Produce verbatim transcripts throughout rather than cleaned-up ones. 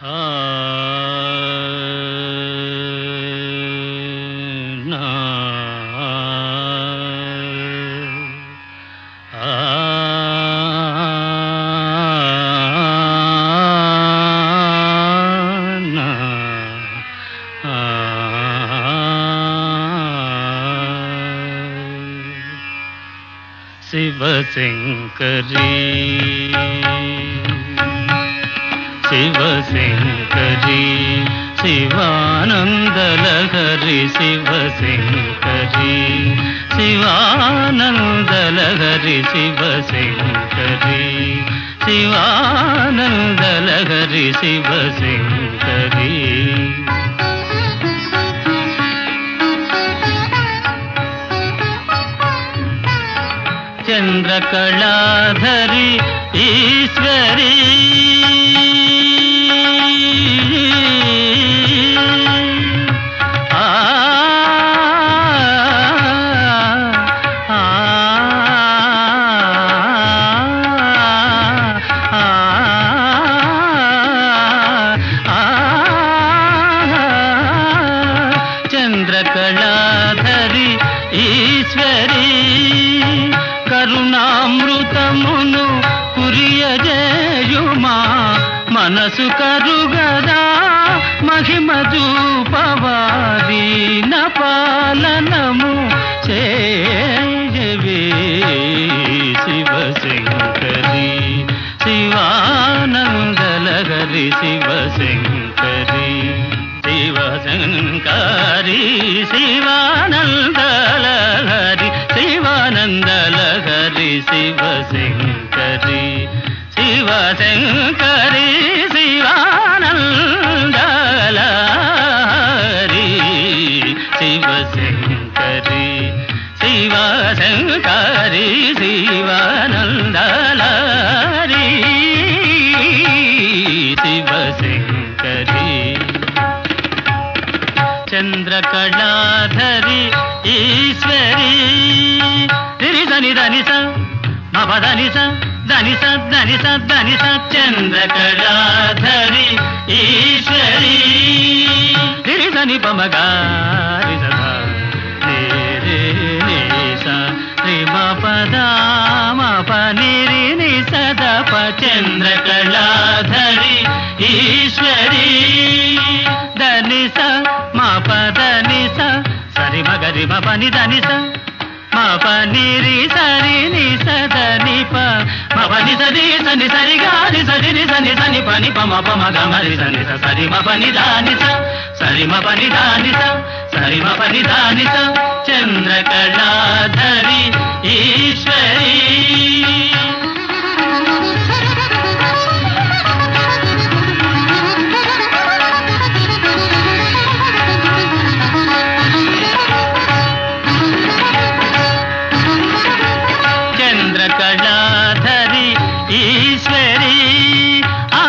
శివశంకరీ శివశంకరీ శివానందలహరి శివశంకరీ శివానందలహరి శివశంకరీ శివానందలహరి శివశంకరీ చంద్రకళాధరి ఈశ్వరీ ఆ ఆ చంద్రకళాధరి ఈశ్వరీ కరుణామృతమును కురియజేయుమా మనసు కరుగదా మహిమ చూపవాదీన పాలనము చేయవే శివశంకరీ శివానందలహరి శివశంకరీ శివశంకరీ శివానందలహరి శివానందలహరి శివశంకరీ శివశంకరీ శివానందలహరి శివశంకరీ శివశంకరీ శివానందలహరి శివశంకరీ చంద్రకళాధరి ఈశ్వరీ దని ధనిస మప ధనిస ధనిస ధనిస ధనిస చంద్రకళాధరి ఈశ్వరీ దిరి ధని పమగారి సదా రే నిస రి మపద మప నిరి ని సదప చంద్రకళాధరి ఈశ్వరీ ధనిస మప ధనిస సరి మగరి మప ని ధనిస మప నిరి సరి ని సద ని ప మప ని సరి సని సరి గారి సరి ని సని సని ప ని ప మప మగ మరి సని స సరి మప ని ధాని స సరి మప ని ధాని స సరి మప ని ధాని స చంద్రకళాధరి ఈశ్వరీ చంద్రకళాధరి ఈశ్వరీ ఆ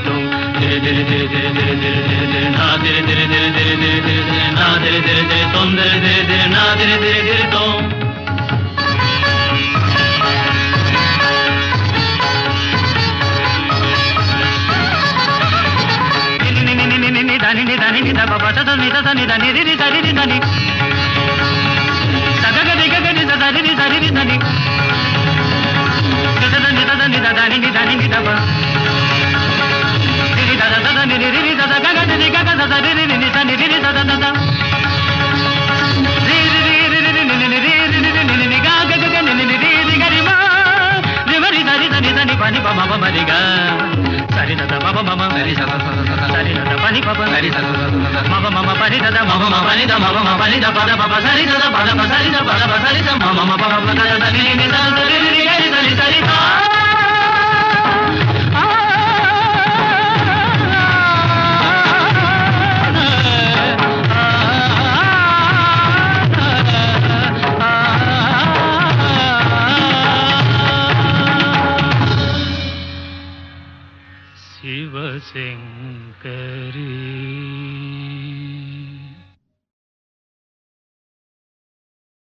ధరి ధరి ధరి ధరి నా ధరి ధరి ధరి ధరి ధరి ధరి నా ధరి ధరి ధరి తొం దిరి దిరి దిరి నా దిరి దిరి దిరితో దని దని ని దబ బస ని ద ని దని రి సరి ని దని సగగ దిగ గ ని సరి ని సరి ని దని ద ద ని ద ని ద దని ని దని ని దబ రి ద ద ద ని రి రి ద ద గ గ ని గ గ ద రి రి ని ద ని రి రి ద ద ద రి రి రి రి రి ని ని రి రి రి ని ని గ గ గ ని ని రి రి గ రి మా రి రి సరి దని దని పని ప మ ప మ రి గ సరి ద ద మ ప మ మ సరి స స స సరి ద ద పని ప ప సరి స స స మ ప మ మ పని ద ద మ ప మ పని ద మ ప మ పని ద ప ద ప ప సరి ద ద ప ద ప సరి ద ప ద ప సరి ద మ మ మ ప మ ద ద ని ని ద ద రి రి గ రి సరి సరి ద శివశంకరీ